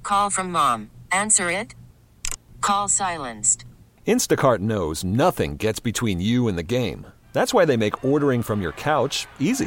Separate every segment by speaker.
Speaker 1: Call from mom. Answer it. Call silenced.
Speaker 2: Instacart knows nothing gets between you and the game. That's why they make ordering from your couch easy.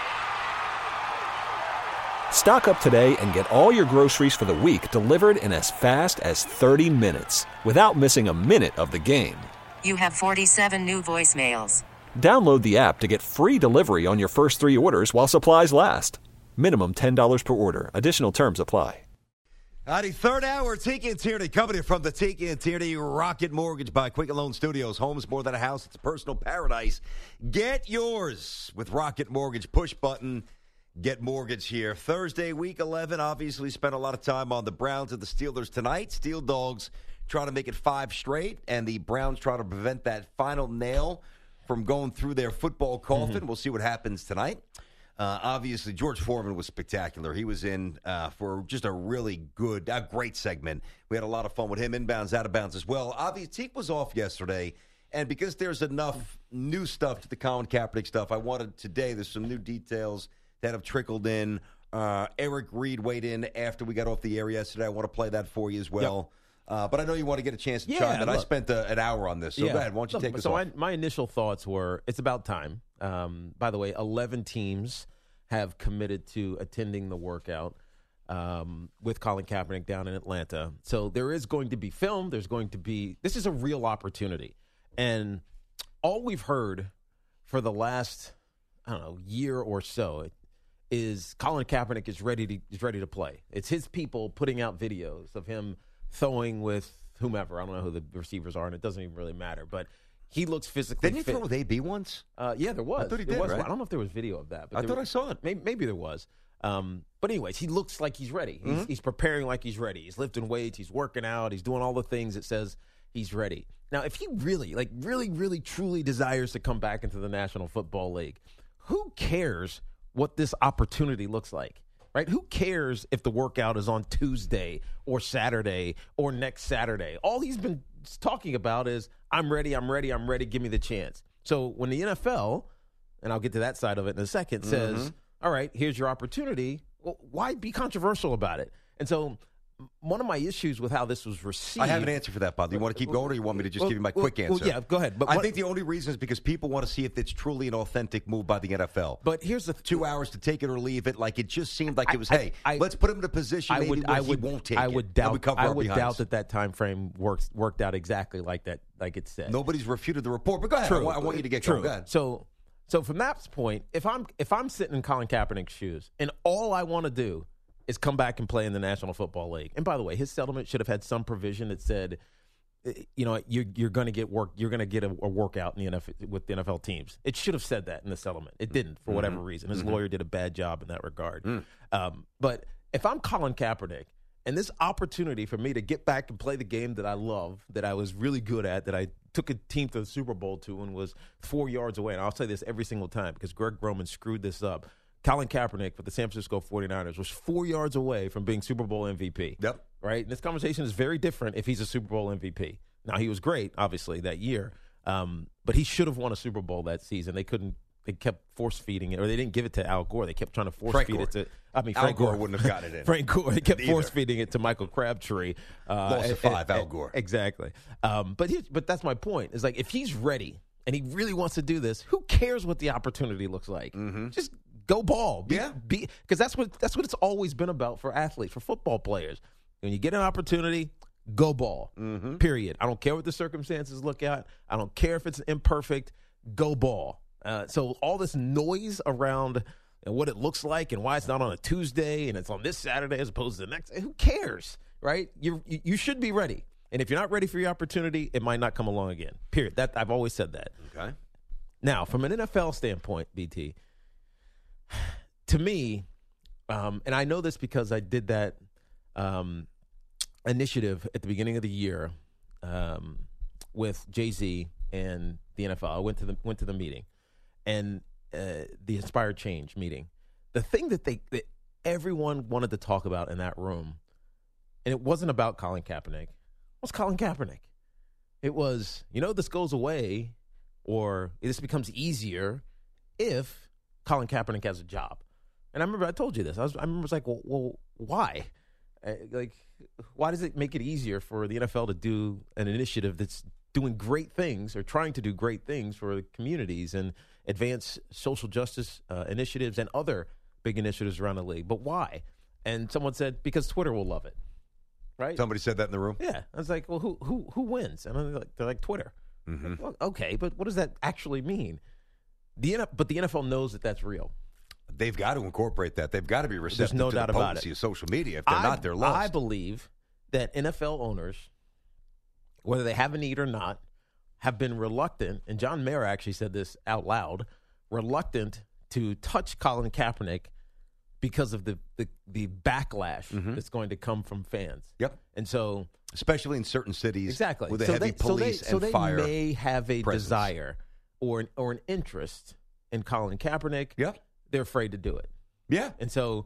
Speaker 2: Stock up today and get all your groceries for the week delivered in as fast as 30 minutes without missing a minute of the game.
Speaker 1: You have 47 new voicemails.
Speaker 2: Download the app to get free delivery on your first 3 orders while supplies last. Minimum $10 per order. Additional terms apply.
Speaker 3: The third hour, Tiki and Tierney, coming in from the Tiki and Tierney Rocket Mortgage by Quicken Loan Studios. Home's more than a house. It's a personal paradise. Get yours with Rocket Mortgage. Push button. Get mortgage here. Thursday, week 11, obviously spent a lot of time on the Browns and the Steelers tonight. Steel Dogs trying to make it 5 straight, and the Browns trying to prevent that final nail from going through their football coffin. We'll see what happens tonight. Obviously, George Foreman was spectacular. He was in for just a really good, great segment. We had a lot of fun with him, inbounds, out of bounds as well. Obviously, Teak was off yesterday, and because there's enough new stuff to the Colin Kaepernick stuff, I wanted today, there's some new details that have trickled in. Eric Reed weighed in after we got off the air yesterday. I want to play that for you as well. Yep. But I know you want to get a chance to chime in. I spent an hour on this, so go ahead. Why don't you take this off?
Speaker 4: My initial thoughts were, it's about time. By the way, 11 teams have committed to attending the workout with Colin Kaepernick down in Atlanta. So there is going to be film. This is a real opportunity. And all we've heard for the last, year or so is Colin Kaepernick is ready to play. It's his people putting out videos of him throwing with whomever. I don't know who the receivers are, and it doesn't even really matter. But he looks physically fit.
Speaker 3: Didn't he throw with AB once?
Speaker 4: Yeah, there was.
Speaker 3: I thought he did, right?
Speaker 4: I don't know if there was video of that. But
Speaker 3: I thought I saw it.
Speaker 4: Maybe there was. But anyways, he looks like he's ready. He's preparing like he's ready. He's lifting weights. He's working out. He's doing all the things that says he's ready. Now, if he really, truly desires to come back into the National Football League, who cares what this opportunity looks like, right? Who cares if the workout is on Tuesday or Saturday or next Saturday? All he's been talking about is, I'm ready, give me the chance. So when the NFL, and I'll get to that side of it in a second, says, all right, here's your opportunity, well, why be controversial about it? And so one of my issues with how this was received.
Speaker 3: I have an answer for that, Bob. Do you want to keep going, or you want me to just give you my quick answer?
Speaker 4: Yeah, go ahead. But
Speaker 3: I think the only reason is because people want to see if it's truly an authentic move by the NFL.
Speaker 4: But here's the
Speaker 3: 2 hours to take it or leave it. Like, it just seemed like it was, let's put him in a position maybe where he won't take it.
Speaker 4: I would doubt that time frame worked out exactly like that, like it said.
Speaker 3: Nobody's refuted the report. But go ahead. I want you to get going. Go ahead.
Speaker 4: So from that point, if I'm sitting in Colin Kaepernick's shoes and all I want to do is come back and play in the National Football League. And by the way, his settlement should have had some provision that said, you're going to get work. You're going to get a workout in the NFL with the NFL teams. It should have said that in the settlement. It didn't for whatever reason. His lawyer did a bad job in that regard. But if I'm Colin Kaepernick and this opportunity for me to get back and play the game that I love, that I was really good at, that I took a team to the Super Bowl to and was 4 yards away. And I'll say this every single time because Greg Roman screwed this up. Colin Kaepernick for the San Francisco 49ers was 4 yards away from being Super Bowl MVP.
Speaker 3: Yep.
Speaker 4: Right? And this conversation is very different if he's a Super Bowl MVP. Now, he was great, obviously, that year. But he should have won a Super Bowl that season. They kept force-feeding it, or they didn't give it to Al Gore. They kept trying to force-feed it to Frank
Speaker 3: Al Gore wouldn't have gotten it in.
Speaker 4: Frank Gore. They kept force-feeding it to Michael Crabtree.
Speaker 3: Lost to 5, Al Gore.
Speaker 4: Exactly. But that's my point. It's like, if he's ready and he really wants to do this, who cares what the opportunity looks like? Just go ball. Because that's what it's always been about for athletes, for football players. When you get an opportunity, go ball. Period. I don't care what the circumstances look at. I don't care if it's imperfect. Go ball. So all this noise around and what it looks like and why it's not on a Tuesday and it's on this Saturday as opposed to the next. Who cares, right? You should be ready. And if you're not ready for your opportunity, it might not come along again. Period. I've always said that.
Speaker 3: Okay.
Speaker 4: Now, from an NFL standpoint, BT, to me, and I know this because I did that initiative at the beginning of the year with Jay-Z and the NFL. I went to the meeting and the Inspired Change meeting. The thing that everyone wanted to talk about in that room, and it wasn't about Colin Kaepernick, was Colin Kaepernick. It was, this goes away or this becomes easier if Colin Kaepernick has a job. And I remember I told you this. I remember it's like, well, why? Like, why does it make it easier for the NFL to do an initiative that's doing great things or trying to do great things for the communities and advance social justice initiatives and other big initiatives around the league? But why? And someone said, because Twitter will love it. Right?
Speaker 3: Somebody said that in the room?
Speaker 4: Yeah. I was like, well, who wins? And they're like Twitter.
Speaker 3: Mm-hmm.
Speaker 4: Well, okay, but what does that actually mean? But the NFL knows that that's real.
Speaker 3: They've got to incorporate that. They've got to be receptive
Speaker 4: no
Speaker 3: to
Speaker 4: doubt
Speaker 3: the
Speaker 4: about
Speaker 3: potency
Speaker 4: it.
Speaker 3: of social media. If they're not, they're lost.
Speaker 4: I believe that NFL owners, whether they have a need or not, have been reluctant, and John Mayer actually said this out loud, reluctant to touch Colin Kaepernick because of the backlash that's going to come from fans.
Speaker 3: Yep.
Speaker 4: And so,
Speaker 3: especially in certain cities,
Speaker 4: exactly,
Speaker 3: with a heavy police and fire.
Speaker 4: So they may have a
Speaker 3: presence.
Speaker 4: desire or an interest in Colin Kaepernick.
Speaker 3: Yep.
Speaker 4: They're afraid to do it.
Speaker 3: Yeah.
Speaker 4: And so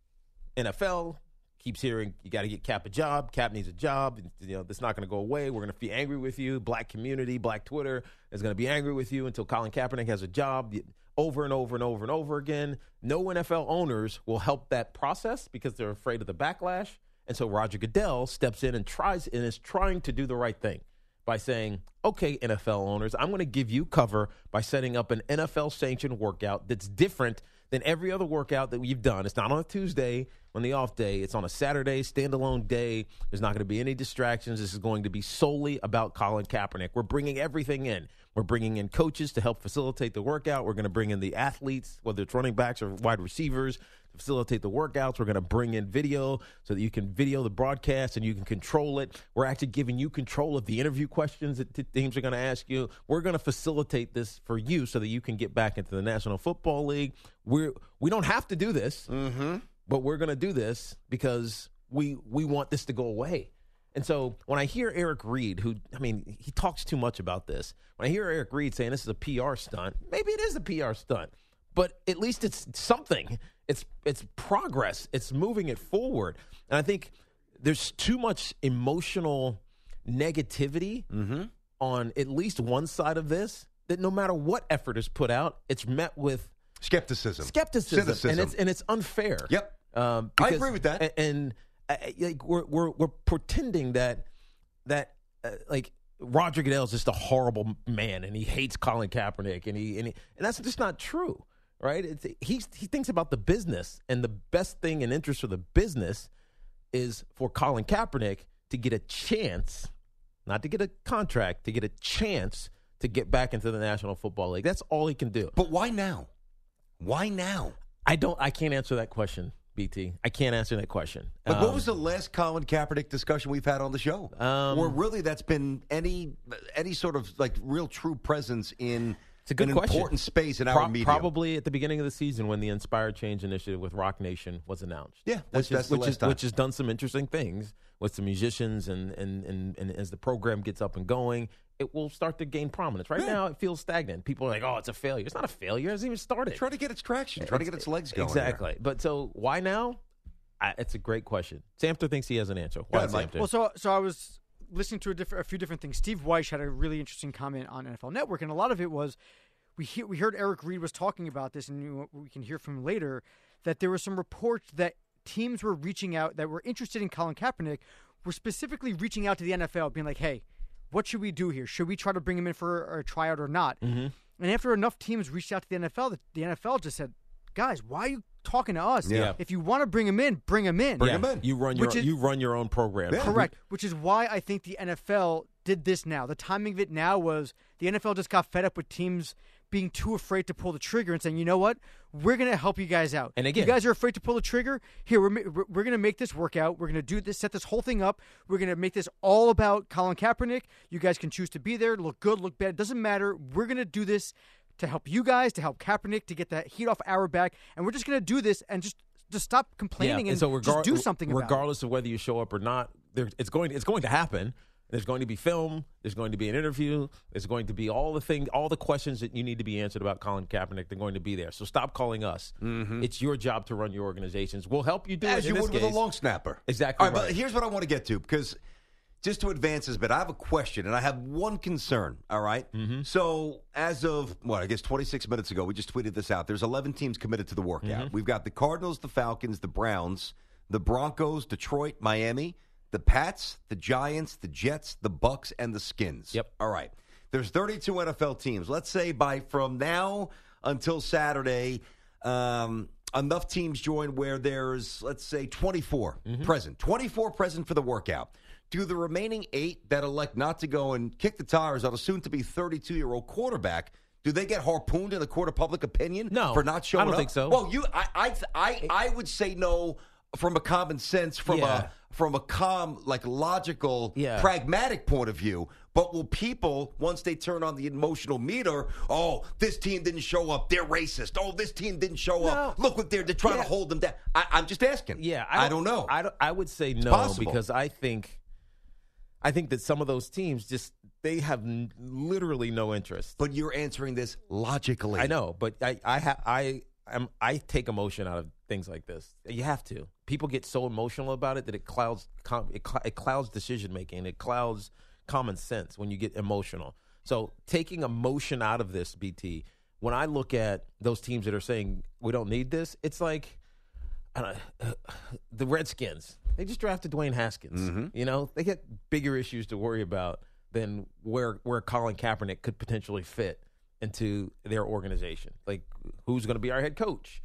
Speaker 4: NFL keeps hearing, you got to get Cap a job. Cap needs a job. That's not going to go away. We're going to be angry with you. Black community, Black Twitter is going to be angry with you until Colin Kaepernick has a job. Over and over and over and over again. No NFL owners will help that process because they're afraid of the backlash. And so Roger Goodell steps in and is trying to do the right thing by saying, okay, NFL owners, I'm going to give you cover by setting up an NFL-sanctioned workout that's different than every other workout that we've done. It's not on a Tuesday on the off day. It's on a Saturday, standalone day. There's not going to be any distractions. This is going to be solely about Colin Kaepernick. We're bringing everything in. We're bringing in coaches to help facilitate the workout. We're going to bring in the athletes, whether it's running backs or wide receivers, to facilitate the workouts. We're going to bring in video so that you can video the broadcast and you can control it. We're actually giving you control of the interview questions that teams are going to ask you. We're going to facilitate this for you so that you can get back into the National Football League. We don't have to do this, but we're going to do this because we want this to go away. And so when I hear Eric Reed, he talks too much about this. When I hear Eric Reed saying this is a PR stunt, maybe it is a PR stunt, but at least it's something. It's progress. It's moving it forward. And I think there's too much emotional negativity on at least one side of this that no matter what effort is put out, it's met with
Speaker 3: skepticism.
Speaker 4: Cynicism. And it's unfair.
Speaker 3: Yep. I agree with that.
Speaker 4: And we're pretending that Roger Goodell is just a horrible man and he hates Colin Kaepernick and that's just not true, right? He thinks about the business, and the best thing and interest for the business is for Colin Kaepernick to get a chance, not to get a contract, to get a chance to get back into the National Football League. That's all he can do.
Speaker 3: But why now? Why now?
Speaker 4: I can't answer that question, BT. I can't answer that question.
Speaker 3: Like, what was the last Colin Kaepernick discussion we've had on the show? Or really that's been any sort of like real true presence in
Speaker 4: it's a good question.
Speaker 3: Important space in our media.
Speaker 4: Probably at the beginning of the season when the Inspired Change initiative with Rock Nation was announced.
Speaker 3: Yeah,
Speaker 4: which has done some interesting things with some musicians and as the program gets up and going, it will start to gain prominence. Right now, it feels stagnant. People are like, "Oh, it's a failure." It's not a failure. It hasn't even started.
Speaker 3: Try to get its traction. Try to get its legs going.
Speaker 4: Exactly. Here. But so why now? It's a great question. Samter thinks he has an answer. Why, Samter?
Speaker 5: Well, so I was listening to a few different things. Steve Weish had a really interesting comment on NFL Network, and a lot of it was we heard Eric Reed was talking about this, and we can hear from him later that there were some reports that teams were reaching out that were interested in Colin Kaepernick were specifically reaching out to the NFL, being like, "Hey, what should we do here? Should we try to bring him in for a tryout or not?" Mm-hmm. And after enough teams reached out to the NFL, the NFL just said, "Guys, why are you talking to us?
Speaker 3: Yeah.
Speaker 5: If you want to bring him in, bring him in.
Speaker 3: Bring him in.
Speaker 4: You run your own program."
Speaker 3: Yeah.
Speaker 5: Correct. Which is why I think the NFL did this now. The timing of it now was the NFL just got fed up with teams being too afraid to pull the trigger and saying, "You know what? We're going to help you guys out.
Speaker 4: And again,
Speaker 5: you guys are afraid to pull the trigger. Here, we're going to make this work out. We're going to do this, set this whole thing up. We're going to make this all about Colin Kaepernick. You guys can choose to be there, look good, look bad. It doesn't matter. We're going to do this to help you guys, to help Kaepernick, to get that heat off our back. And we're just going to do this and just stop complaining and so just do something about it.
Speaker 4: Regardless of whether you show up or not, it's going to happen. There's going to be film. There's going to be an interview. There's going to be all the questions that you need to be answered about Colin Kaepernick. They're going to be there. So stop calling us. Mm-hmm. It's your job to run your organizations. We'll help you do it.
Speaker 3: As you would with a long snapper.
Speaker 4: Exactly.
Speaker 3: All right, but here's what I want to get to, because just to advance this bit, I have a question, and I have one concern, all right? Mm-hmm. So as of, 26 minutes ago, we just tweeted this out. There's 11 teams committed to the workout. Mm-hmm. We've got the Cardinals, the Falcons, the Browns, the Broncos, Detroit, Miami, the Pats, the Giants, the Jets, the Bucks, and the Skins.
Speaker 4: Yep.
Speaker 3: All right. There's 32 NFL teams. Let's say from now until Saturday, enough teams join where there's, let's say, 24 present. 24 present for the workout. Do the remaining 8 that elect not to go and kick the tires on a soon-to-be 32-year-old quarterback, do they get harpooned in the court of public opinion for not showing up?
Speaker 4: I don't think so.
Speaker 3: Well, I would say no from a common sense, from a calm, logical, pragmatic point of view. But will people, once they turn on the emotional meter, oh, this team didn't show up, they're racist. Oh, this team didn't show up. Look what they're trying to hold them down. I'm just asking.
Speaker 4: Yeah,
Speaker 3: I don't know.
Speaker 4: I would say no
Speaker 3: possible.
Speaker 4: Because I think that some of those teams they have literally no interest.
Speaker 3: But you're answering this logically.
Speaker 4: I know, but I take emotion out of things like this. You have to. People get so emotional about it that it clouds decision making. It clouds common sense when you get emotional. So taking emotion out of this, BT, when I look at those teams that are saying we don't need this, it's like the Redskins. They just drafted Dwayne Haskins. You know, they get bigger issues to worry about than where Colin Kaepernick could potentially fit into their organization. Like, who's going to be our head coach?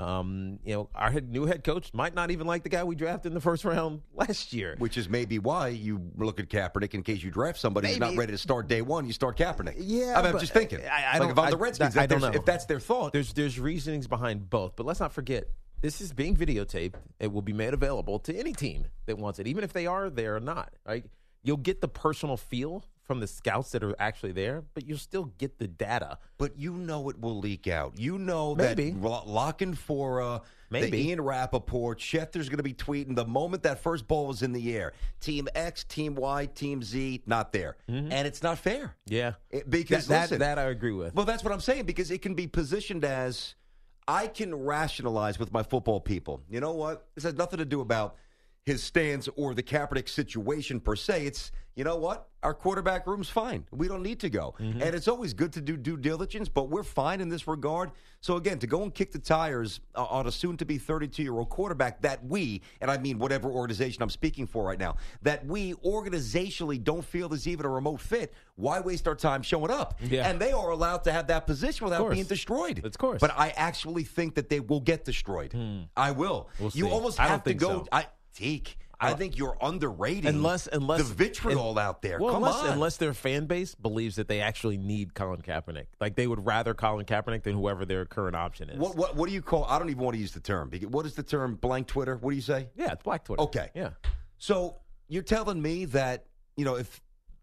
Speaker 4: Our new head coach might not even like the guy we drafted in the first round last year.
Speaker 3: Which is maybe why you look at Kaepernick in case you draft somebody who's not ready to start day one, you start Kaepernick.
Speaker 4: Yeah,
Speaker 3: I'm just thinking. If I'm the Redskins, if that's their thought.
Speaker 4: There's reasonings behind both. But let's not forget, this is being videotaped. It will be made available to any team that wants it, even if they are there or not. Right? You'll get the personal feel from the scouts that are actually there, but you'll still get the data.
Speaker 3: But you know it will leak out. You know that Locking for the Ian Rappaport, Schefter's going to be tweeting the moment that first ball was in the air. Team X, Team Y, Team Z, not there. And it's not fair.
Speaker 4: Yeah.
Speaker 3: Because
Speaker 4: that I agree with.
Speaker 3: Well, that's what I'm saying, because it can be positioned as, I can rationalize with my football people. You know what? This has nothing to do about his stance or the Kaepernick situation per se. It's, you know what? Our quarterback room's fine. We don't need to go. And it's always good to do due diligence, but we're fine in this regard. So, again, to go and kick the tires on a soon-to-be 32-year-old quarterback that we, and I mean whatever organization I'm speaking for right now, that we organizationally don't feel there's even a remote fit, why waste our time showing up?
Speaker 4: Yeah.
Speaker 3: And they are allowed to have that position without being destroyed.
Speaker 4: Of course.
Speaker 3: But I actually think that they will get destroyed. I will.
Speaker 4: We'll see.
Speaker 3: You almost
Speaker 4: I
Speaker 3: have
Speaker 4: don't
Speaker 3: to
Speaker 4: think
Speaker 3: go.
Speaker 4: so.
Speaker 3: I think you're underrating
Speaker 4: unless
Speaker 3: the vitriol out there.
Speaker 4: Well,
Speaker 3: Come on.
Speaker 4: Unless their fan base believes that they actually need Colin Kaepernick. Like, they would rather Colin Kaepernick than whoever their current option is.
Speaker 3: What do you call? I don't even want to use the term. What is the term? Blank Twitter? What do you say?
Speaker 4: Yeah, it's Black Twitter.
Speaker 3: Okay.
Speaker 4: Yeah.
Speaker 3: So you're telling me that, if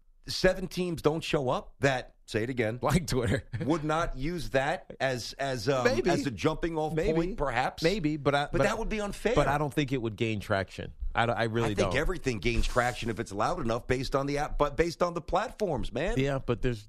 Speaker 3: 7 teams don't show up, that, say it again,
Speaker 4: Black Twitter
Speaker 3: would not use that as
Speaker 4: maybe.
Speaker 3: as a jumping off point, perhaps?
Speaker 4: Maybe, but
Speaker 3: that would be unfair.
Speaker 4: But I don't think it would gain traction. I really don't.
Speaker 3: I think everything gains traction if it's loud enough based on the app, but based on the platforms, man.
Speaker 4: Yeah, but there's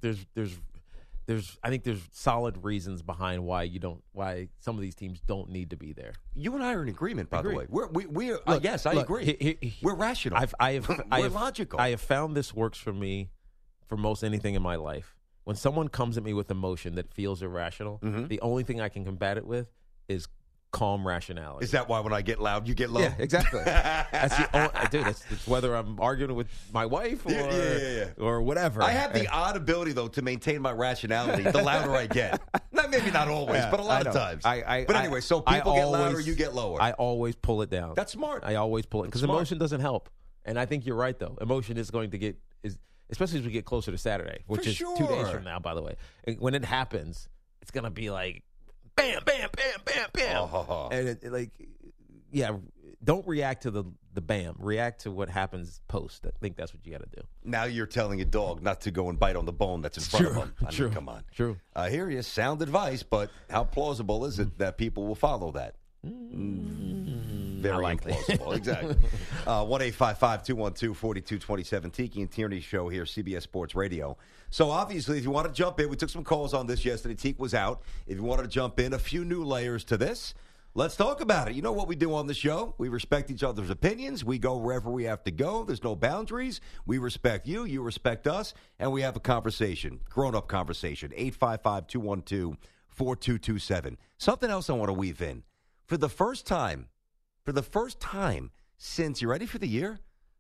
Speaker 4: I think there's solid reasons behind why some of these teams don't need to be there.
Speaker 3: You and I are in agreement, by the way. We're yes, I
Speaker 4: look,
Speaker 3: agree. We're rational. We're logical.
Speaker 4: I have found this works for me for most anything in my life. When someone comes at me with emotion that feels irrational, the only thing I can combat it with is calm rationality.
Speaker 3: Is that why when I get loud, you get low?
Speaker 4: Yeah, exactly. That's the only, dude. It's whether I'm arguing with my wife or whatever.
Speaker 3: I have the odd ability, though, to maintain my rationality the louder I get. Maybe not always, but a lot of times. But anyway, so people get louder, you get lower.
Speaker 4: I always pull it down.
Speaker 3: That's smart.
Speaker 4: I always pull it because emotion doesn't help. And I think you're right, though. Emotion is going to get especially as we get closer to Saturday, which is 2 days from now, by the way. And when it happens, it's going to be like, bam, bam, bam, bam, bam. And don't react to the bam. React to what happens post. I think that's what you got to do.
Speaker 3: Now you're telling a dog not to go and bite on the bone that's in front of him.
Speaker 4: True.
Speaker 3: Come on.
Speaker 4: True.
Speaker 3: I hear you. Sound advice, but how plausible is it that people will follow that? Very implausible. Exactly. 1-855-212-4227. Tiki and Tierney show here, CBS Sports Radio. So obviously, if you want to jump in, we took some calls on this yesterday. Tiki was out. If you wanted to jump in, a few new layers to this. Let's talk about it. You know what we do on the show? We respect each other's opinions. We go wherever we have to go. There's no boundaries. We respect you. You respect us. And we have a conversation, grown-up conversation, 855-212-4227. Something else I want to weave in. For the first time for the first time since, you ready for the year?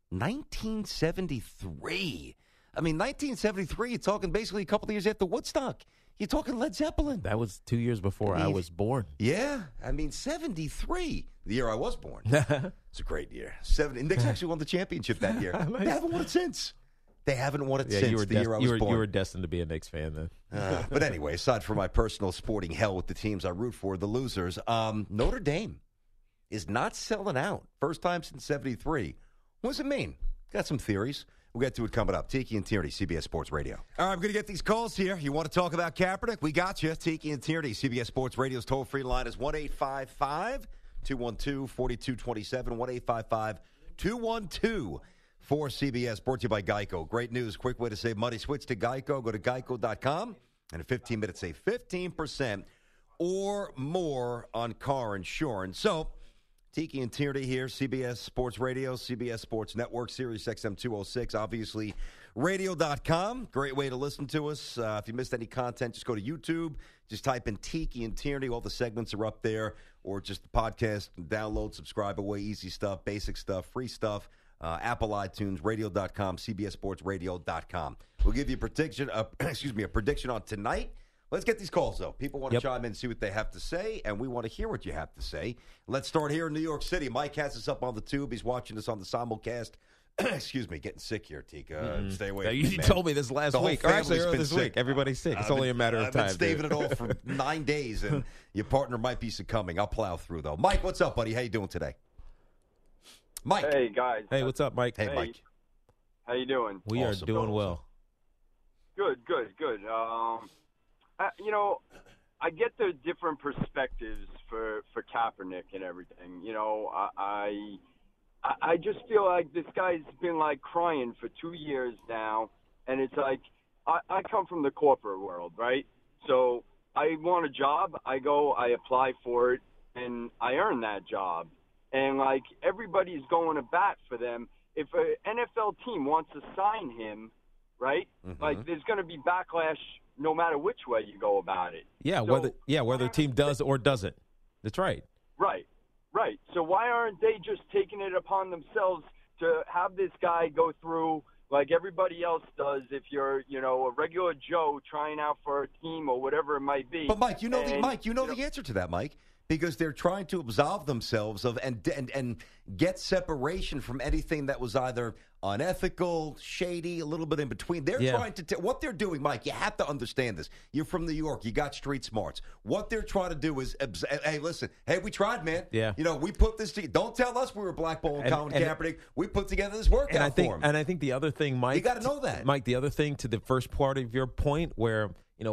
Speaker 3: 1973. I mean, 1973, you're talking basically a couple of years after Woodstock. You're talking Led Zeppelin.
Speaker 4: That was 2 years before I was born.
Speaker 3: Yeah. I mean, 73, the year I was born. It's a great year. Knicks actually won the championship that year. They haven't won it since. They haven't won it since the year I was born.
Speaker 4: You were destined to be a Knicks fan then.
Speaker 3: But anyway, aside from my personal sporting hell with the teams I root for, the losers, Notre Dame is not selling out. First time since 73. What does it mean? Got some theories. We'll get to it coming up. Tiki and Tierney, CBS Sports Radio. All right, I'm going to get these calls here. You want to talk about Kaepernick? We got you. Tiki and Tierney, CBS Sports Radio's toll-free line is 1-855-212-4227, 1-855-212-4CBS, brought to you by Geico. Great news, quick way to save money. Switch to Geico. Go to geico.com, and in 15 minutes, save 15% or more on car insurance. So, Tiki and Tierney here, CBS Sports Radio, CBS Sports Network, Sirius XM 206, obviously radio.com. Great way to listen to us. If you missed any content, just go to YouTube. Just type in Tiki and Tierney. All the segments are up there. Or just the podcast, download, subscribe away. Easy stuff, basic stuff, free stuff. Apple, iTunes, radio.com, CBSSportsRadio.com. We'll give you a prediction on tonight. Let's get these calls, though. People want to chime in and see what they have to say, and we want to hear what you have to say. Let's start here in New York City. Mike has us up on the tube. He's watching us on the simulcast. Excuse me, getting sick here, Tika. Stay away from me,
Speaker 4: You told me this last week. Or actually, earlier this week. Everybody's sick. It's only a matter of time.
Speaker 3: I've been staving it off for 9 days, and your partner might be succumbing. I'll plow through, though. Mike, what's up, buddy? How you doing today? Mike.
Speaker 6: Hey, guys.
Speaker 4: Hey, what's up, Mike?
Speaker 3: Hey, Mike.
Speaker 6: How you doing?
Speaker 4: We are doing well.
Speaker 6: Good. I get the different perspectives for Kaepernick and everything. I just feel like this guy's been like crying for 2 years now, and it's like I come from the corporate world, right? So I want a job, I go, I apply for it, and I earn that job. And like everybody's going to bat for them. If an NFL team wants to sign him, right?
Speaker 3: Mm-hmm.
Speaker 6: Like there's going to be backlash no matter which way you go about it.
Speaker 4: Yeah,
Speaker 6: so,
Speaker 4: whether a team does or doesn't. That's right.
Speaker 6: Right. So why aren't they just taking it upon themselves to have this guy go through like everybody else does if you're, a regular Joe trying out for a team or whatever it might be?
Speaker 3: But Mike, you know the answer to that, Mike. Because they're trying to absolve themselves of and get separation from anything that was either unethical, shady, a little bit in between. They're trying to what they're doing, Mike. You have to understand this. You're from New York. You got street smarts. What they're trying to do is, hey, listen, hey, we tried, man.
Speaker 4: Yeah.
Speaker 3: We put this together. Don't tell us we were blackballing Colin Kaepernick. We put together this workout for him.
Speaker 4: And I think the other thing, Mike,
Speaker 3: you got to know that,
Speaker 4: Mike. The other thing to the first part of your point, where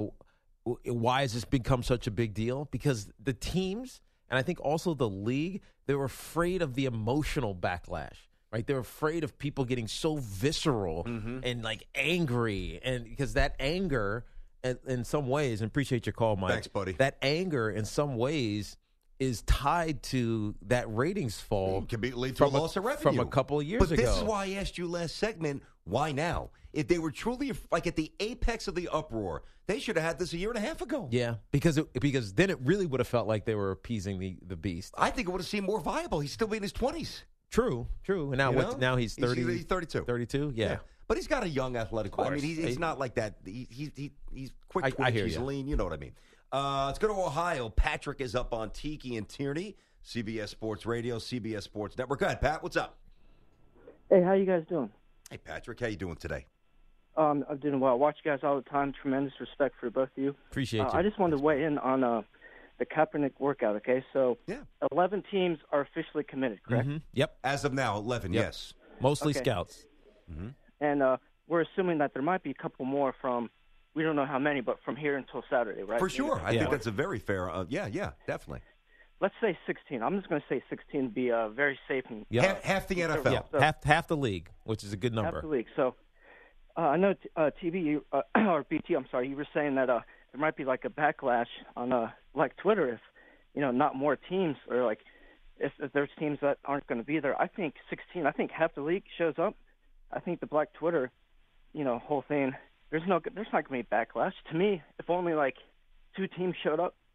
Speaker 4: why has this become such a big deal? Because the teams, and I think also the league, they're afraid of the emotional backlash, right? They're afraid of people getting so visceral and like angry. And because that anger, in some ways, and appreciate your call, Mike.
Speaker 3: Thanks, buddy.
Speaker 4: That anger in some ways is tied to that ratings fall.
Speaker 3: Can lead to a loss of revenue.
Speaker 4: From a couple of years ago.
Speaker 3: But this is why I asked you last segment, why now? If they were truly like at the apex of the uproar, they should have had this a year and a half ago.
Speaker 4: Yeah, because then it really would have felt like they were appeasing the beast.
Speaker 3: I think it would have seemed more viable. He's still in his 20s.
Speaker 4: True. And now he's 30.
Speaker 3: He's 32.
Speaker 4: 32, yeah.
Speaker 3: But he's got a young athletic body. I mean, he's not like that. He's quick twitch. He's lean. You know what I mean. Let's go to Ohio. Patrick is up on Tiki and Tierney, CBS Sports Radio, CBS Sports Network. Go ahead, Pat. What's up?
Speaker 7: Hey, how you guys doing?
Speaker 3: Hey, Patrick. How you doing today?
Speaker 7: I'm doing well. I watch you guys all the time. Tremendous respect for both of you.
Speaker 4: Appreciate you.
Speaker 7: I just wanted to weigh in on the Kaepernick workout, okay? So 11 teams are officially committed, correct?
Speaker 4: Mm-hmm. Yep.
Speaker 3: As of now, 11, yes.
Speaker 4: Mostly scouts.
Speaker 3: Mm-hmm.
Speaker 7: And we're assuming that there might be a couple more from, we don't know how many, but from here until Saturday, right?
Speaker 3: For sure. I think that's a very fair, definitely.
Speaker 7: Let's say 16. I'm just going to say 16 to be very safe. And
Speaker 3: half the NFL.
Speaker 4: Yeah.
Speaker 7: So,
Speaker 4: half the league, which is a good number.
Speaker 7: Half the league. So I know TV, or BT, I'm sorry, you were saying that there might be like a backlash on like Twitter if, not more teams or like if there's teams that aren't going to be there. I think 16, I think half the league shows up. I think the Black Twitter, whole thing, there's not going to be backlash. To me, if only like 2 teams showed up,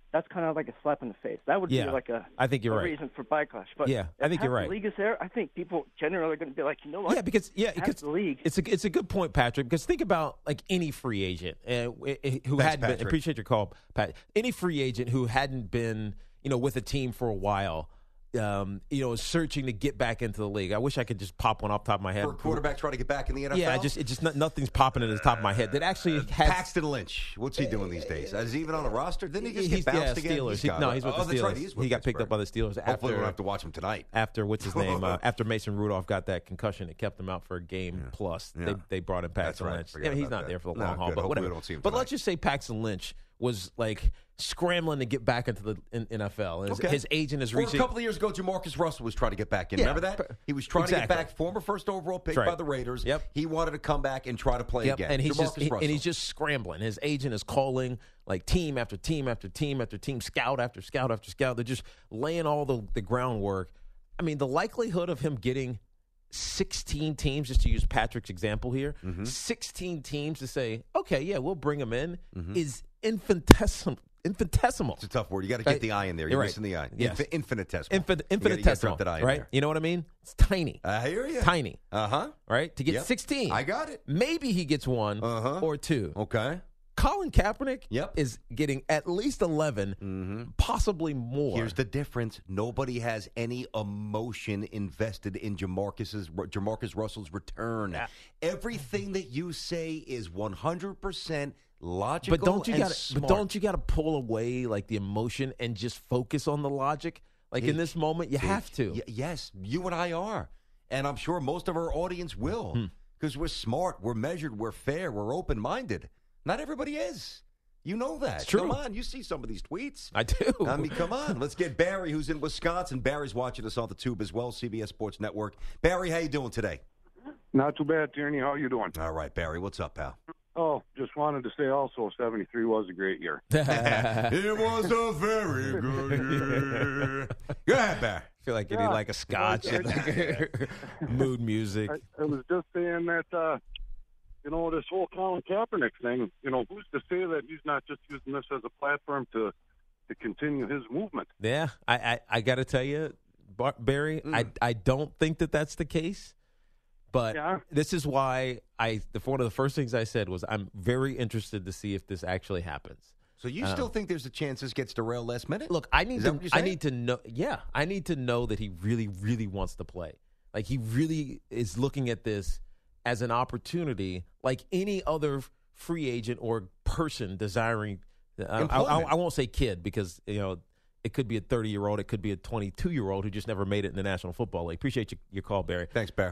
Speaker 7: that's kind of like a slap in the face. That would be like
Speaker 4: I think you're right.
Speaker 7: reason for backlash. But
Speaker 4: I think you're right.
Speaker 7: The league is there. I think people generally are going to be like, you know what?
Speaker 4: Yeah, because
Speaker 7: the league.
Speaker 4: It's a good point, Patrick. Because think about like any free agent who hadn't been. Appreciate your call, Pat. Any free agent who hadn't been with a team for a while. Is searching to get back into the league. I wish I could just pop one off the top of my head.
Speaker 3: For a quarterback trying to get back in the NFL?
Speaker 4: Yeah, nothing's popping in the top of my head. That actually has
Speaker 3: Paxton Lynch. What's he doing these days? Is he even on a roster? Didn't he just get bounced again?
Speaker 4: Steelers. He's with the Steelers.
Speaker 3: Right.
Speaker 4: He got picked up by the Steelers.
Speaker 3: Hopefully we don't have to watch him tonight.
Speaker 4: After, what's his name? After Mason Rudolph got that concussion, it kept him out for a game plus.
Speaker 3: Yeah.
Speaker 4: They brought in Paxton Lynch. He's not there for the long haul, but whatever.
Speaker 3: We don't see him
Speaker 4: but
Speaker 3: tonight.
Speaker 4: let's just say Paxton Lynch was like scrambling to get back into the NFL. His agent is reaching.
Speaker 3: A couple of years ago, Jamarcus Russell was trying to get back in. Remember that? He was trying to get back. Former first overall pick by the Raiders.
Speaker 4: Yep.
Speaker 3: He wanted to come back and try to play again.
Speaker 4: And he's just scrambling. His agent is calling like team after team after team after team, scout after scout after scout. They're just laying all the groundwork. I mean, the likelihood of him getting 16 teams, just to use Patrick's example here, 16 teams to say, okay, yeah, we'll bring him in, is infinitesimal.
Speaker 3: It's a tough word. You got to get the I in there. You're missing the I.
Speaker 4: Yes.
Speaker 3: Infinitesimal.
Speaker 4: Infinitesimal. Right? You know what I mean? It's tiny.
Speaker 3: I hear you.
Speaker 4: Tiny.
Speaker 3: Uh-huh.
Speaker 4: Right? To get 16.
Speaker 3: I got it.
Speaker 4: Maybe he gets one or two.
Speaker 3: Okay.
Speaker 4: Colin Kaepernick is getting at least 11, possibly more.
Speaker 3: Here's the difference. Nobody has any emotion invested in Jamarcus Russell's return.
Speaker 4: Yeah.
Speaker 3: Everything that you say is 100% logical smart.
Speaker 4: But don't you got to pull away like the emotion and just focus on the logic? Like in this moment, you have to.
Speaker 3: Yes, you and I are. And I'm sure most of our audience will. Because we're smart, we're measured, we're fair, we're open-minded. Not everybody is. You know that.
Speaker 4: It's true.
Speaker 3: Come on, you see some of these tweets.
Speaker 4: I do.
Speaker 3: I mean, come on. Let's get Barry, who's in Wisconsin. Barry's watching us on the Tube as well, CBS Sports Network. Barry, how you doing today?
Speaker 8: Not too bad, Tierney. How you doing?
Speaker 3: All right, Barry. What's up, pal?
Speaker 8: Oh, just wanted to say also 73 was a great year.
Speaker 3: It was a very good year. Go ahead, Barry.
Speaker 4: I feel like you need like a scotch and mood music.
Speaker 8: I was just saying that, this whole Colin Kaepernick thing, who's to say that he's not just using this as a platform to continue his movement?
Speaker 4: Yeah, I got to tell you, Barry, I don't think that that's the case. But this is why one of the first things I said was I'm very interested to see if this actually happens.
Speaker 3: So you still think there's a chance this gets derailed last minute?
Speaker 4: Look, I need to know. Yeah, I need to know that he really, really wants to play. Like he really is looking at this as an opportunity, like any other free agent or person desiring. I won't say kid because it could be a 30-year-old, it could be a 22-year-old who just never made it in the National Football League. Appreciate your call, Barry.
Speaker 3: Thanks, Barry.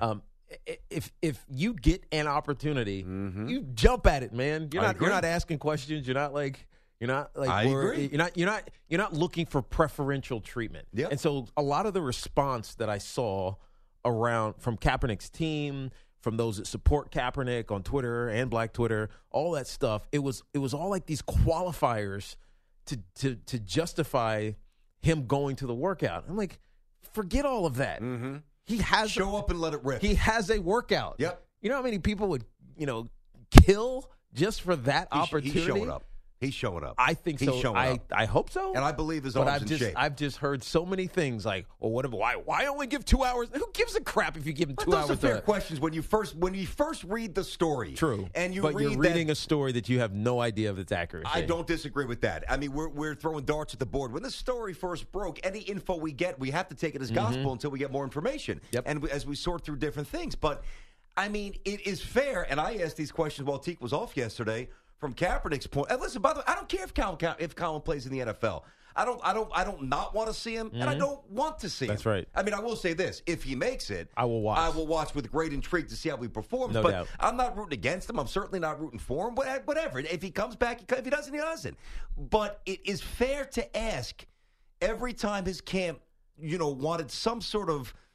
Speaker 4: If you get an opportunity, you jump at it, man. You're not asking questions. You're not like
Speaker 3: I agree.
Speaker 4: You're not looking for preferential treatment.
Speaker 3: Yep.
Speaker 4: And so a lot of the response that I saw around from Kaepernick's team, from those that support Kaepernick on Twitter and Black Twitter, all that stuff, it was all like these qualifiers to justify him going to the workout. I'm like, forget all of that. He has
Speaker 3: show up and let it rip.
Speaker 4: He has a workout.
Speaker 3: Yep.
Speaker 4: You know how many people would kill just for that opportunity?
Speaker 3: He's showing up. He's showing up.
Speaker 4: I think so.
Speaker 3: He's showing up.
Speaker 4: I hope so.
Speaker 3: And I believe his arm's in shape.
Speaker 4: I've just heard so many things like, well, why only give 2 hours? Who gives a crap if you give him 2 hours?
Speaker 3: Those are fair questions when you first read the story.
Speaker 4: True.
Speaker 3: And
Speaker 4: you're reading a story that you have no idea of its accuracy.
Speaker 3: I don't disagree with that. I mean, we're throwing darts at the board. When the story first broke, any info we get, we have to take it as gospel until we get more information.
Speaker 4: Yep.
Speaker 3: And as we sort through different things. But, I mean, it is fair, and I asked these questions while Teak was off yesterday, from Kaepernick's point. And listen, by the way, I don't care if Colin plays in the NFL. I don't not want to see him, and I don't want to see him.
Speaker 4: That's right.
Speaker 3: I mean, I will say this: if he makes it,
Speaker 4: I will watch.
Speaker 3: I will watch with great intrigue to see how he performs.
Speaker 4: No
Speaker 3: but
Speaker 4: doubt.
Speaker 3: I'm not rooting against him. I'm certainly not rooting for him. Whatever. If he comes back, if he doesn't, he doesn't. But it is fair to ask every time his camp, wanted some sort of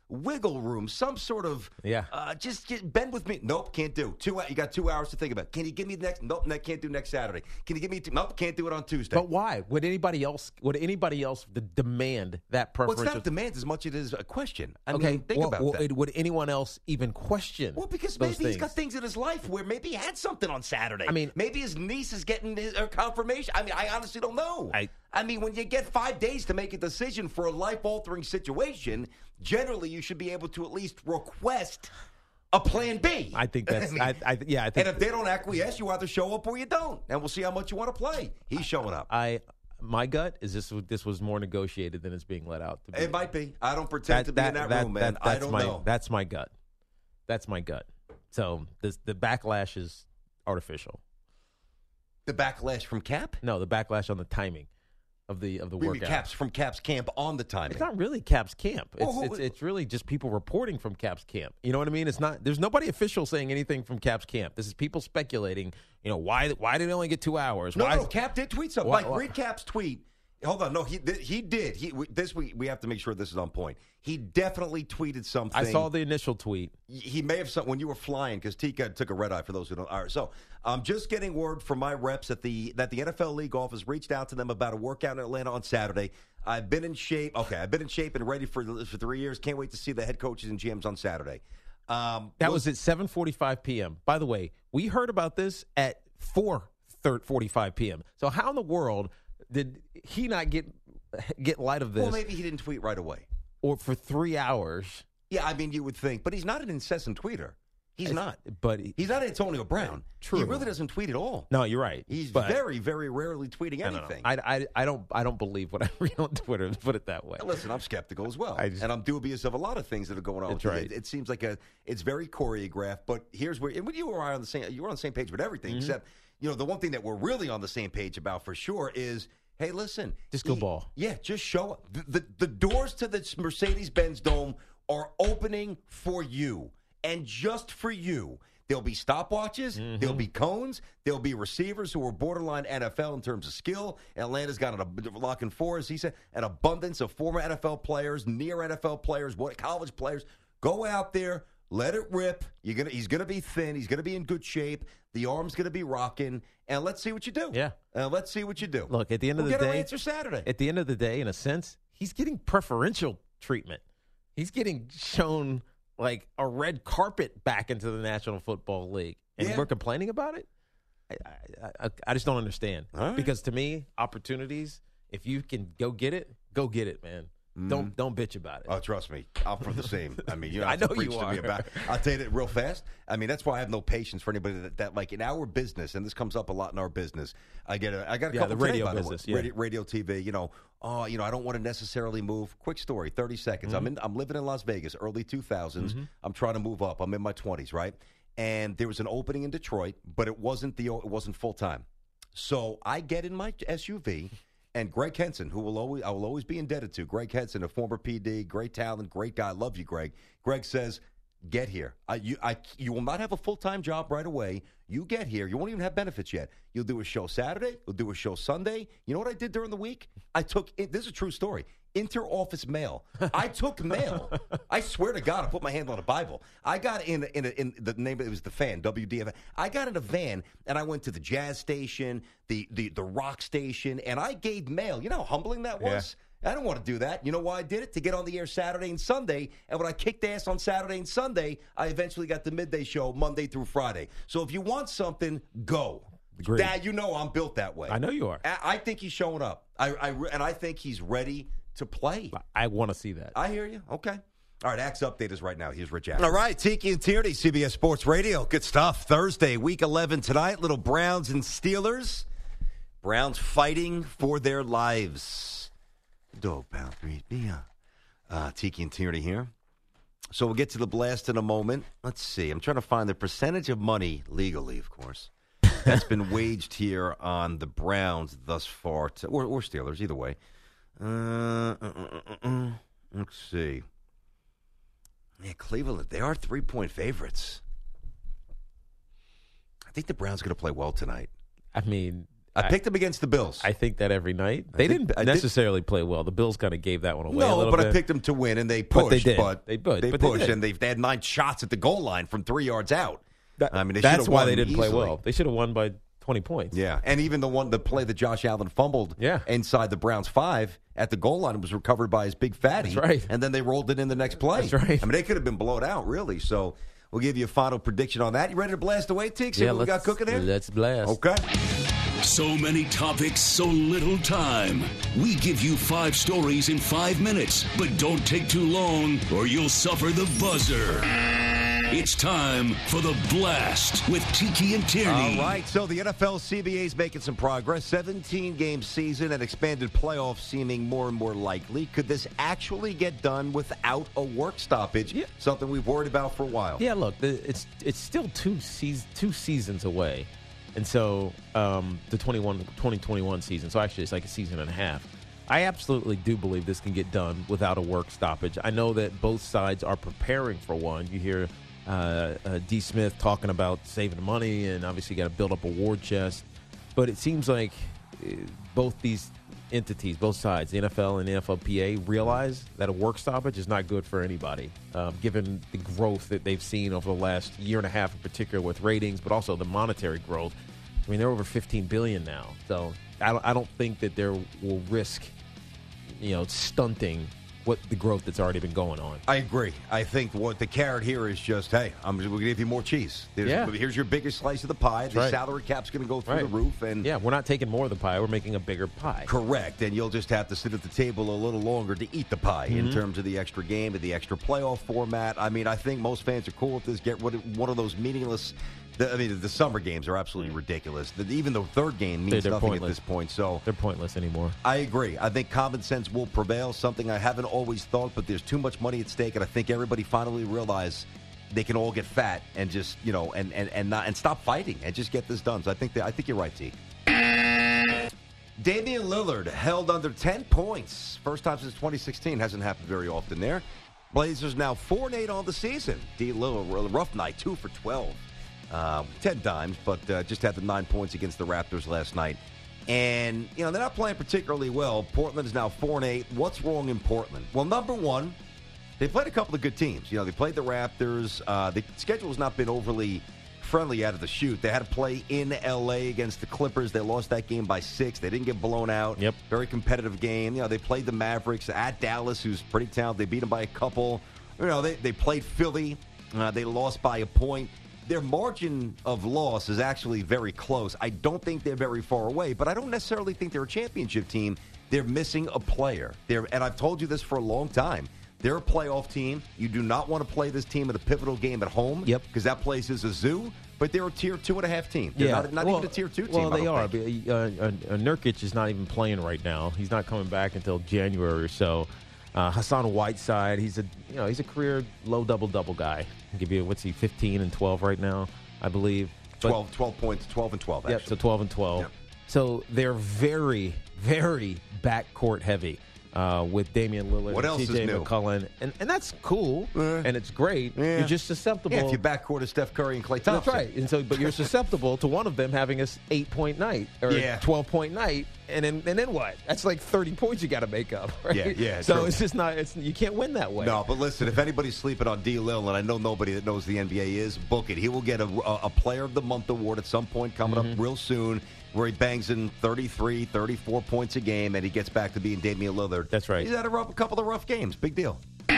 Speaker 3: wiggle room, some sort of bend with me. Nope, can't do. You got 2 hours to think about it. Can you give me the next? Nope, can't do next Saturday. Can you give me? Nope, can't do it on Tuesday.
Speaker 4: But why would anybody else demand that preferential?
Speaker 3: Well, it's not a demand as much as it is a question. I mean, think about that.
Speaker 4: Would anyone else even question?
Speaker 3: Well, because maybe he's got things in his life where maybe he had something on Saturday. I mean, maybe his niece is getting her confirmation. I mean, I honestly don't know. I mean, when you get 5 days to make a decision for a life-altering situation, generally you should be able to at least request a plan B.
Speaker 4: I think that's, I think.
Speaker 3: And if they don't acquiesce, you either show up or you don't, and we'll see how much you want to play. He's showing up.
Speaker 4: My gut is this was more negotiated than it's being let out to be.
Speaker 3: It might be. I don't pretend to be in that room, man. I don't know.
Speaker 4: That's my gut. So the backlash is artificial.
Speaker 3: The backlash from Cap?
Speaker 4: No, the backlash on the timing of the workout.
Speaker 3: From Cap's camp on the timing.
Speaker 4: It's not really Cap's camp. It's really just people reporting from Cap's camp. You know what I mean? It's not. There's nobody official saying anything from Cap's camp. This is people speculating. You know, why did they only get 2 hours?
Speaker 3: No, Cap did tweet something. Read Cap's tweet. Hold on. No, he did. This week we have to make sure this is on point. He definitely tweeted something.
Speaker 4: I saw the initial tweet.
Speaker 3: He may have when you were flying because Tika took a red eye for those who don't. All right, so I'm just getting word from my reps that the NFL league office reached out to them about a workout in Atlanta on Saturday. I've been in shape. Okay, I've been in shape and ready for 3 years. Can't wait to see the head coaches and GMs on Saturday.
Speaker 4: That was at 7:45 p.m. By the way, we heard about this at 4:45 p.m. So how in the world did he not get light of this?
Speaker 3: Well, maybe he didn't tweet right away.
Speaker 4: Or for 3 hours.
Speaker 3: Yeah, I mean, you would think. But he's not an incessant tweeter. He's not.
Speaker 4: But
Speaker 3: he's not Antonio Brown.
Speaker 4: True.
Speaker 3: He really doesn't tweet at all.
Speaker 4: No, you're right.
Speaker 3: He's very, very rarely tweeting anything.
Speaker 4: No. I don't believe what I read on Twitter, to put it that way.
Speaker 3: Listen, I'm skeptical as well. And I'm dubious of a lot of things that are going on.
Speaker 4: That's right.
Speaker 3: It seems like it's very choreographed. But here's where you were on the same page with everything, except the one thing that we're really on the same page about for sure is, hey, listen.
Speaker 4: Just go ball.
Speaker 3: Yeah, just show up. The doors to the Mercedes-Benz Dome are opening for you and just for you. There'll be stopwatches. There'll be cones. There'll be receivers who are borderline NFL in terms of skill. Atlanta's got a lock and four, as he said, an abundance of former NFL players, near NFL players, college players. Go out there. Let it rip. He's gonna be thin. He's gonna be in good shape. The arm's gonna be rocking, and let's see what you do.
Speaker 4: Yeah,
Speaker 3: let's see what you do.
Speaker 4: Look, at the end of the
Speaker 3: day,
Speaker 4: day,
Speaker 3: our answer Saturday.
Speaker 4: At the end of the day, in a sense, he's getting preferential treatment. He's getting shown like a red carpet back into the National Football League, and we're complaining about it. I just don't understand. Because to me, opportunities, if you can go get it, man. Don't bitch about it.
Speaker 3: Oh, trust me, I'm from the same. I mean,
Speaker 4: I know you are.
Speaker 3: I'll tell you that real fast. I mean, that's why I have no patience for anybody that like in our business, and this comes up a lot in our business. I got a couple
Speaker 4: the radio today, business,
Speaker 3: radio TV. I don't want to necessarily move. Quick story, 30 seconds. I'm living in Las Vegas, early 2000s. I'm trying to move up. I'm in my 20s, right? And there was an opening in Detroit, but it wasn't full time. So I get in my SUV. And Greg Henson, I will always be indebted to. Greg Henson, a former PD, great talent, great guy. Love you, Greg. Greg says, get here. You will not have a full-time job right away. You get here. You won't even have benefits yet. You'll do a show Saturday. You'll do a show Sunday. You know what I did during the week? This is a true story, inter-office mail. I took mail. I swear to God, I put my hand on a Bible. I got in the name, it was the Fan, WDFN. I got in a van, and I went to the jazz station, the rock station, and I gave mail. You know how humbling that was? Yeah. I don't want to do that. You know why I did it? To get on the air Saturday and Sunday. And when I kicked ass on Saturday and Sunday, I eventually got the midday show Monday through Friday. So if you want something, go.
Speaker 4: Agreed.
Speaker 3: Dad, I'm built that way.
Speaker 4: I know you are.
Speaker 3: I think he's showing up. And I think he's ready to play.
Speaker 4: I want to see that.
Speaker 3: I hear you. Okay. All right, Axe Update is right now. Here's Rich Axe. All right, Tiki and Tierney, CBS Sports Radio. Good stuff. Thursday, Week 11 tonight. Little Browns and Steelers. Browns fighting for their lives. Dog pound 3. Tiki and Tierney here. So we'll get to the blast in a moment. Let's see. I'm trying to find the percentage of money, legally, of course, that's been waged here on the Browns thus far, or Steelers, either way. Let's see. Yeah, Cleveland, they are 3-point favorites. I think the Browns are going to play well tonight.
Speaker 4: I mean,
Speaker 3: I picked them against the Bills.
Speaker 4: I think that every night. They didn't necessarily play well. The Bills kind of gave that one away a little
Speaker 3: but
Speaker 4: bit.
Speaker 3: I picked them to win, and they pushed.
Speaker 4: They did. They
Speaker 3: pushed,
Speaker 4: did.
Speaker 3: and they had 9 shots at the goal line from 3 yards out.
Speaker 4: That's why they didn't play well. They should have won by 20 points.
Speaker 3: Yeah, and even the play that Josh Allen fumbled inside the Browns 5 at the goal line was recovered by his big fatty.
Speaker 4: That's right.
Speaker 3: And then they rolled it in the next play.
Speaker 4: That's right.
Speaker 3: I mean, they could have been blown out, really. So we'll give you a final prediction on that. You ready to blast away, Teek? See what we got cooking there?
Speaker 4: Let's blast.
Speaker 3: Okay.
Speaker 9: So many topics, so little time. We give you 5 stories in 5 minutes, but don't take too long or you'll suffer the buzzer. It's time for the blast with Tiki and Tierney.
Speaker 3: All right, so the NFL CBA is making some progress. 17-game season and expanded playoffs seeming more and more likely. Could this actually get done without a work stoppage?
Speaker 4: Yeah.
Speaker 3: Something we've worried about for a while.
Speaker 4: Yeah, look, it's still two seasons away. And so the 2021 season, so actually it's like a season and a half. I absolutely do believe this can get done without a work stoppage. I know that both sides are preparing for one. You hear D. Smith talking about saving money, and obviously got to build up a war chest. But it seems like both these entities, both sides, the NFL and the NFLPA, realize that a work stoppage is not good for anybody, given the growth that they've seen over the last year and a half, in particular with ratings, but also the monetary growth. I mean, they're over $15 billion now, so I don't think that there will risk, stunting what the growth that's already been going on.
Speaker 3: I agree. I think what the carrot here is just, hey, we're going to give you more cheese. Here's your biggest slice of the pie. The salary cap's going to go through the roof. And
Speaker 4: we're not taking more of the pie. We're making a bigger pie.
Speaker 3: Correct. And you'll just have to sit at the table a little longer to eat the pie in terms of the extra game and the extra playoff format. I mean, I think most fans are cool with this. Get rid of one of those meaningless... the summer games are absolutely ridiculous. Even the third game means nothing
Speaker 4: pointless
Speaker 3: at this point. So
Speaker 4: they're pointless anymore.
Speaker 3: I agree. I think common sense will prevail, something I haven't always thought, but there's too much money at stake, and I think everybody finally realized they can all get fat and just, and stop fighting and just get this done. So I think you're right, T. Damian Lillard held under 10 points. First time since 2016. Hasn't happened very often there. Blazers now 4-8 on the season. D. Lillard, rough night, 2 for 12. 10 times, but just had the 9 points against the Raptors last night. And, they're not playing particularly well. Portland is now 4-8. What's wrong in Portland? Well, number one, they played a couple of good teams. They played the Raptors. The schedule has not been overly friendly out of the chute. They had to play in L.A. against the Clippers. They lost that game by 6. They didn't get blown out.
Speaker 4: Yep.
Speaker 3: Very competitive game. They played the Mavericks at Dallas, who's pretty talented. They beat them by a couple. They played Philly. They lost by a point. Their margin of loss is actually very close. I don't think they're very far away, but I don't necessarily think they're a championship team. They're missing a player. And I've told you this for a long time. They're a playoff team. You do not want to play this team in a pivotal game at home.
Speaker 4: Yep.
Speaker 3: Because that place is a zoo. But they're a tier 2.5 team. They're not even a tier 2 team.
Speaker 4: Well, they are. Nurkic is not even playing right now. He's not coming back until January or so. Hassan Whiteside, he's a career low double guy. I'll give you 15 and 12 right now, I believe.
Speaker 3: 12 points, 12 and 12 actually.
Speaker 4: Yep, so 12 and 12.
Speaker 3: Yep.
Speaker 4: So they're very, very backcourt heavy with Damian Lillard
Speaker 3: what
Speaker 4: and
Speaker 3: else
Speaker 4: TJ
Speaker 3: is new?
Speaker 4: McCollum. And that's cool, and it's great.
Speaker 3: Yeah.
Speaker 4: You're just susceptible.
Speaker 3: Yeah, if you backcourt is Steph Curry and Klay Thompson.
Speaker 4: That's right. And but you're susceptible to one of them having a 8-point night or a 12-point night, and then what? That's like 30 points you got to make up. Right?
Speaker 3: Yeah.
Speaker 4: So
Speaker 3: true.
Speaker 4: it's just not. You can't win that way.
Speaker 3: No, but listen, if anybody's sleeping on D. Lillard, I know nobody that knows the NBA is, book it. He will get a Player of the Month award at some point coming up real soon, where he bangs in 33, 34 points a game, and he gets back to being Damian Lillard.
Speaker 4: That's right.
Speaker 3: He's had a couple of rough games. Big deal.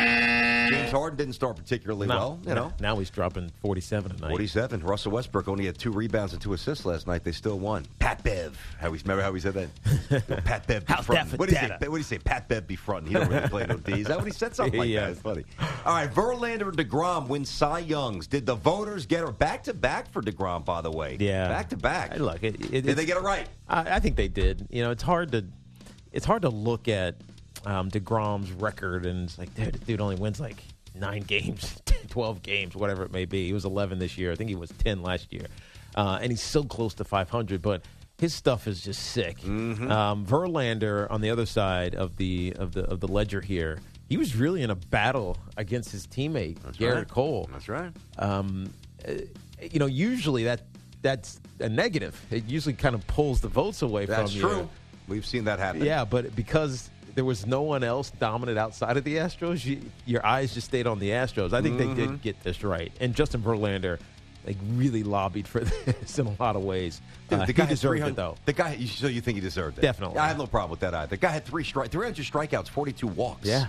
Speaker 3: James Harden didn't start particularly well.
Speaker 4: Now he's dropping 47 a night.
Speaker 3: 47. Russell Westbrook only had 2 rebounds and 2 assists last night. They still won. Pat Bev. Remember how he said that? Pat Bev be frontin'. What do you say? Pat Bev be frontin'. He don't really play no D. Is that what he said? Something like that. It's funny. All right, Verlander and DeGrom win Cy Youngs. Did the voters get her back-to-back for DeGrom, by the way?
Speaker 4: Yeah.
Speaker 3: Back-to-back.
Speaker 4: Look,
Speaker 3: did they get it right?
Speaker 4: I think they did. It's hard to look at DeGrom's record and it's like, dude only wins like 9 games, 12 games, whatever it may be. He was 11 this year. I think he was 10 last year. And he's so close to 500, but his stuff is just sick. Verlander on the other side of the ledger here, he was really in a battle against his teammate, Garrett Cole.
Speaker 3: That's right.
Speaker 4: Usually that that's a negative. It usually kind of pulls the votes away from you.
Speaker 3: That's true. We've seen that happen.
Speaker 4: Yeah, but because there was no one else dominant outside of the Astros, your eyes just stayed on the Astros. I think they did get this right. And Justin Verlander, really lobbied for this in a lot of ways.
Speaker 3: Dude, the guy
Speaker 4: he deserved it, though.
Speaker 3: The guy, so you think he deserved it?
Speaker 4: Definitely.
Speaker 3: I have no problem with that either. The guy had 300 strikeouts, 42 walks.
Speaker 4: Yeah.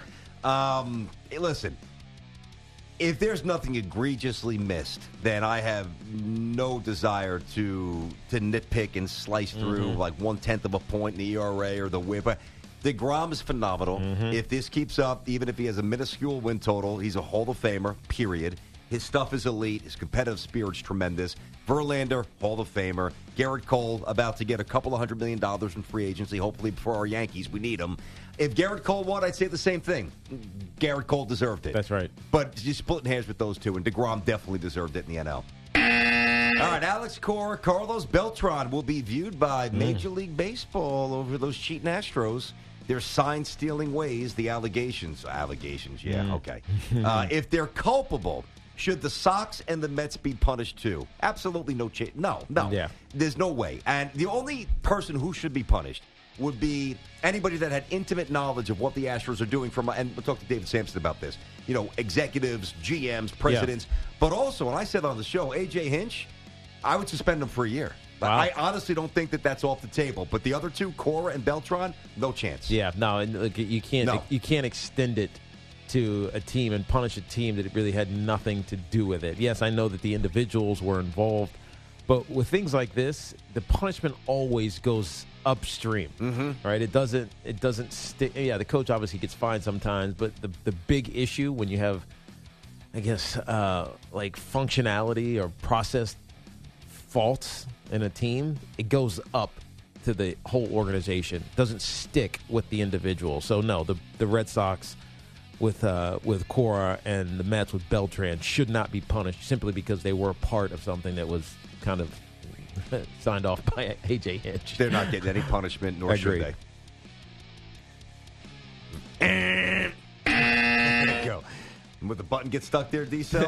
Speaker 3: Hey, listen, if there's nothing egregiously missed, then I have no desire to nitpick and slice through like 1/10 of a point in the ERA or the WHIP. But DeGrom is phenomenal. If this keeps up, even if he has a minuscule win total, he's a Hall of Famer, period. His stuff is elite. His competitive spirit's tremendous. Verlander, Hall of Famer. Garrett Cole, about to get a couple of $100 million in free agency, hopefully before our Yankees. We need him. If Garrett Cole won, I'd say the same thing. Garrett Cole deserved it.
Speaker 4: That's right.
Speaker 3: But just splitting hairs with those two, and DeGrom definitely deserved it in the NL. All right, Alex Cora, Carlos Beltran will be viewed by Major League Baseball over those cheating Astros. Their sign-stealing ways, the allegations. Okay. If they're culpable, should the Sox and the Mets be punished too? Absolutely no chance. No.
Speaker 4: Yeah.
Speaker 3: There's no way. And the only person who should be punished would be anybody that had intimate knowledge of what the Astros are doing. And we'll talk to David Sampson about this. Executives, GMs, presidents. Yeah. But also, and I said on the show, A.J. Hinch, I would suspend him for a year. Wow. I honestly don't think that that's off the table. But the other two, Cora and Beltran, no chance.
Speaker 4: Yeah, no, and you can't extend it to a team and punish a team that it really had nothing to do with it. Yes, I know that the individuals were involved, but with things like this, the punishment always goes upstream, right? It doesn't stick. Yeah, the coach obviously gets fined sometimes, but the big issue when you have, I guess, like functionality or process faults in a team, it goes up to the whole organization. It doesn't stick with the individual. So no, the Red Sox with Cora and the Mets with Beltran should not be punished simply because they were a part of something that was kind of signed off by A.J. Hinch.
Speaker 3: They're not getting any punishment, nor should they. There you go. Would the button get stuck there, D-Cell?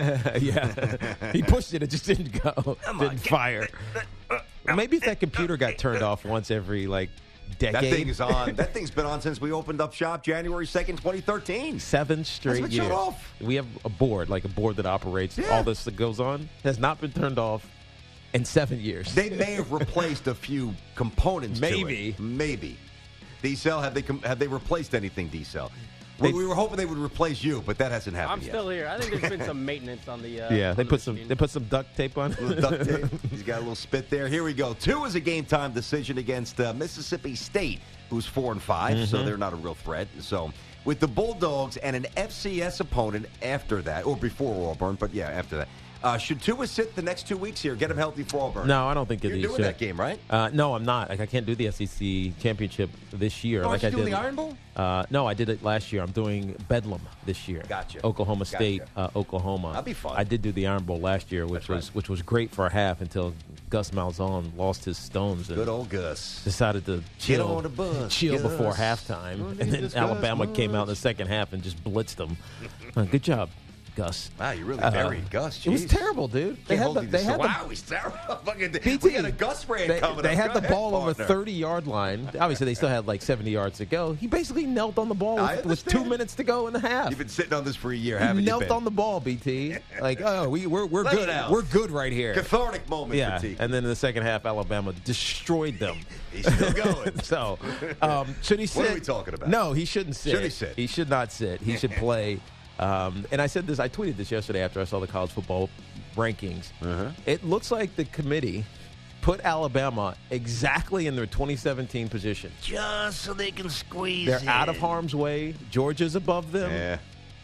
Speaker 4: Yeah. He pushed it. It just didn't go. Didn't fire. Maybe if that computer got turned off once every, decade.
Speaker 3: That thing is on. That thing's been on since we opened up shop January 2nd, 2013.
Speaker 4: 7 straight years.
Speaker 3: Shut off.
Speaker 4: We have a board that operates all this that goes on. It has not been turned off in 7 years.
Speaker 3: They may have replaced a few components
Speaker 4: Maybe.
Speaker 3: to it. Maybe. D-Cell, have they replaced anything, D-Cell? We were hoping they would replace you, but that hasn't happened
Speaker 10: I'm
Speaker 3: yet.
Speaker 10: still here. I think there's been some maintenance on the
Speaker 4: they put some duct tape on.
Speaker 3: A little duct tape. He's got a little spit there. Here we go. 2 is a game-time decision against Mississippi State, who's 4-5, so they're not a real threat. So with the Bulldogs and an FCS opponent after that, or before Auburn, but yeah, after that. Should Tua sit the next 2 weeks here? Get him healthy for Auburn.
Speaker 4: No, I don't think
Speaker 3: You're doing that game, right?
Speaker 4: No, I'm not. I can't do the SEC championship this year.
Speaker 3: Aren't
Speaker 4: I
Speaker 3: you doing
Speaker 4: did
Speaker 3: the Iron Bowl?
Speaker 4: No, I did it last year. I'm doing Bedlam this year.
Speaker 3: Gotcha.
Speaker 4: Oklahoma State, Oklahoma.
Speaker 3: That'll be fun.
Speaker 4: I did do the Iron Bowl last year, which was great for a half until Gus Malzahn lost his stones. And
Speaker 3: good old Gus.
Speaker 4: Decided to chill
Speaker 3: on the bus,
Speaker 4: Gus.
Speaker 3: Oh,
Speaker 4: Before halftime. And then Alabama came out in the second half and just blitzed them. Good job, Gus.
Speaker 3: Wow, you really buried Gus. Jeez.
Speaker 4: It was terrible, dude.
Speaker 3: Wow, he's terrible. We got a Gus brand coming up.
Speaker 4: They had
Speaker 3: Go
Speaker 4: the
Speaker 3: ahead,
Speaker 4: ball on the
Speaker 3: partner.
Speaker 4: 30-yard line. Obviously, they still had 70 yards to go. He basically knelt on the ball with 2 minutes to go in the half.
Speaker 3: You've been sitting on this for a year, haven't you?
Speaker 4: Knelt on the ball, BT. We're
Speaker 3: Let
Speaker 4: good.
Speaker 3: it out.
Speaker 4: We're good right here.
Speaker 3: Cathartic moment
Speaker 4: Yeah,
Speaker 3: for T.
Speaker 4: and then in the second half, Alabama destroyed them.
Speaker 3: He's still going.
Speaker 4: So, should he sit?
Speaker 3: What are we talking about?
Speaker 4: No, he shouldn't sit.
Speaker 3: Should he sit?
Speaker 4: He should not sit. He should play. And I said this. I tweeted this yesterday after I saw the college football rankings. It looks like the committee put Alabama exactly in their 2017 position,
Speaker 3: just so they can squeeze.
Speaker 4: They're out of harm's way. Georgia's above them.
Speaker 3: Yeah.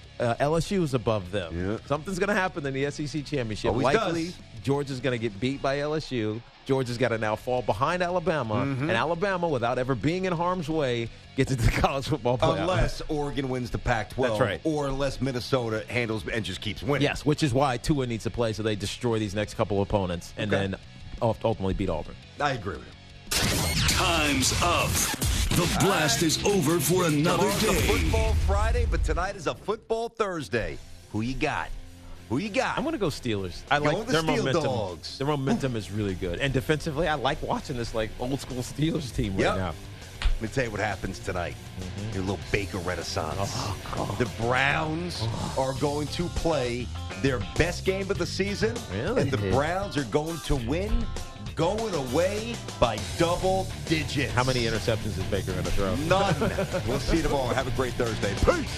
Speaker 4: LSU is above them.
Speaker 3: Yeah.
Speaker 4: Something's going to happen in the SEC championship.
Speaker 3: Always
Speaker 4: Likely,
Speaker 3: does.
Speaker 4: Georgia's going to get beat by LSU. Georgia's got to now fall behind Alabama, and Alabama, without ever being in harm's way, gets into the college football playoff.
Speaker 3: Unless Oregon wins the Pac-12.
Speaker 4: That's right.
Speaker 3: Or unless Minnesota handles and just keeps winning.
Speaker 4: Yes, which is why Tua needs to play so they destroy these next couple opponents and then ultimately beat Auburn.
Speaker 3: I agree with him.
Speaker 9: Time's up. The blast is over for another
Speaker 3: Tomorrow's a
Speaker 9: day.
Speaker 3: Football Friday, but tonight is a Football Thursday. Who you got? Who you got?
Speaker 4: I'm going to go Steelers. I
Speaker 3: Going
Speaker 4: like
Speaker 3: the
Speaker 4: their
Speaker 3: Steel
Speaker 4: momentum.
Speaker 3: Dogs.
Speaker 4: Their momentum is really good. And defensively, I like watching this like old school Steelers team right now.
Speaker 3: Let me tell you what happens tonight. Your little Baker renaissance. The Browns are going to play their best game of the season.
Speaker 4: Really?
Speaker 3: And the Browns are going to win, going away by double digits.
Speaker 4: How many interceptions is Baker going to throw?
Speaker 3: None. We'll see you tomorrow. Have a great Thursday. Peace.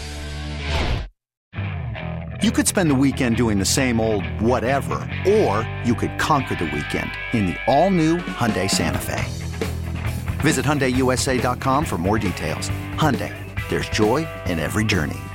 Speaker 11: You could spend the weekend doing the same old whatever, or you could conquer the weekend in the all-new Hyundai Santa Fe. Visit HyundaiUSA.com for more details. Hyundai, there's joy in every journey.